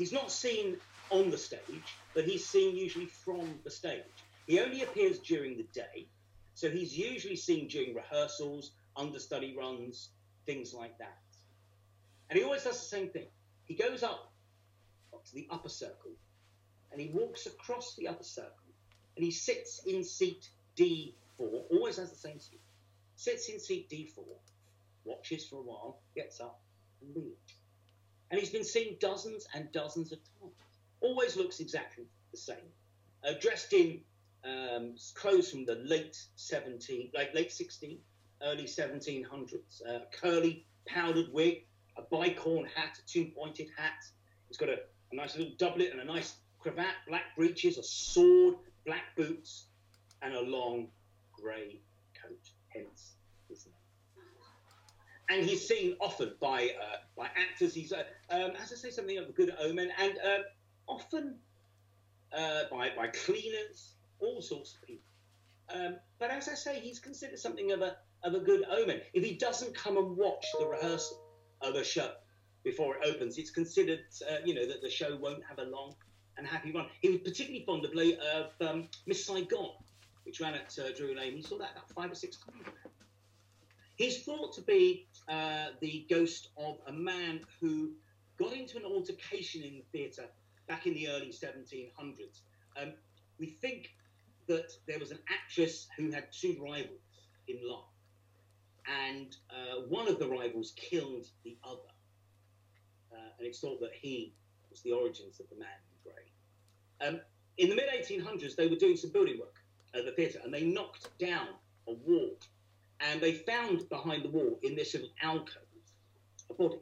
He's not seen on the stage, but he's seen usually from the stage. He only appears during the day, so he's usually seen during rehearsals, understudy runs, things like that. And he always does the same thing. He goes up to the upper circle, and he walks across the upper circle, and he sits in seat D4, always has the same seat, sits in seat D4, watches for a while, gets up, and leaves. And he's been seen dozens and dozens of times. Always looks exactly the same. Dressed in clothes from the late 16, early 1700s. Curly, powdered wig, a bicorn hat, a two-pointed hat. He's got a nice little doublet and a nice cravat, black breeches, a sword, black boots, and a long grey coat, hence his name. And he's seen often by actors. He's, as I say, something of a good omen, and often by cleaners, all sorts of people. But as I say, he's considered something of a good omen. If he doesn't come and watch the rehearsal of a show before it opens, it's considered, that the show won't have a long and happy run. He was particularly fond of Miss Saigon, which ran at Drury Lane. He saw that about 5 or 6 times. He's thought to be the ghost of a man who got into an altercation in the theatre back in the early 1700s. We think that there was an actress who had 2 rivals in love, and one of the rivals killed the other. And it's thought that he was the origins of the Man in Grey. In the mid-1800s, they were doing some building work at the theatre, and they knocked down a wall. And they found behind the wall, in this little alcove, a body.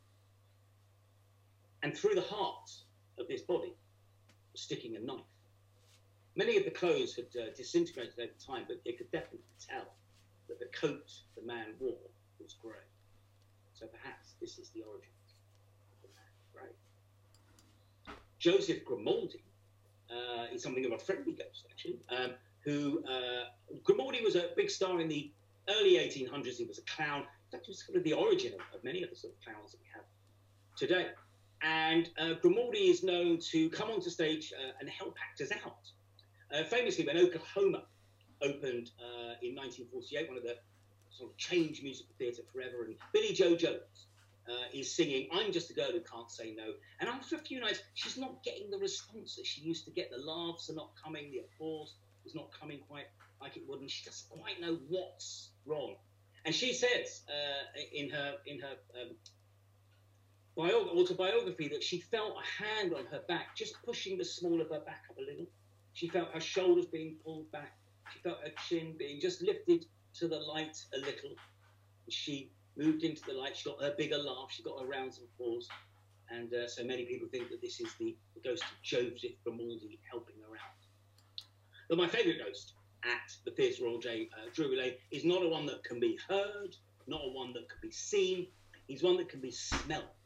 And through the heart of this body was sticking a knife. Many of the clothes had disintegrated over time, but they could definitely tell that the coat the man wore was grey. So perhaps this is the origin of the Man in Grey. Joseph Grimaldi is something of a friendly ghost, actually, Grimaldi was a big star in the early 1800s. He was a clown. In fact, he was sort of the origin of many of the sort of clowns that we have today. And Grimaldi is known to come onto stage and help actors out. Famously, when Oklahoma opened in 1948, one of the sort of changed musical theatre forever, and Billy Joe Jones is singing "I'm Just a Girl Who Can't Say No." And after a few nights, she's not getting the response that she used to get. The laughs are not coming, the applause is not coming quite like it would, and she doesn't quite know what's wrong. And she says in her autobiography that she felt a hand on her back, just pushing the small of her back up a little. She felt her shoulders being pulled back. She felt her chin being just lifted to the light a little. And she moved into the light. She got her bigger laugh. She got her rounds of applause. And so many people think that this is the ghost of Joseph Grimaldi helping her out. But my favourite ghost at the Theatre Royal Drury Lane is not a one that can be heard, not a one that can be seen. He's one that can be smelled.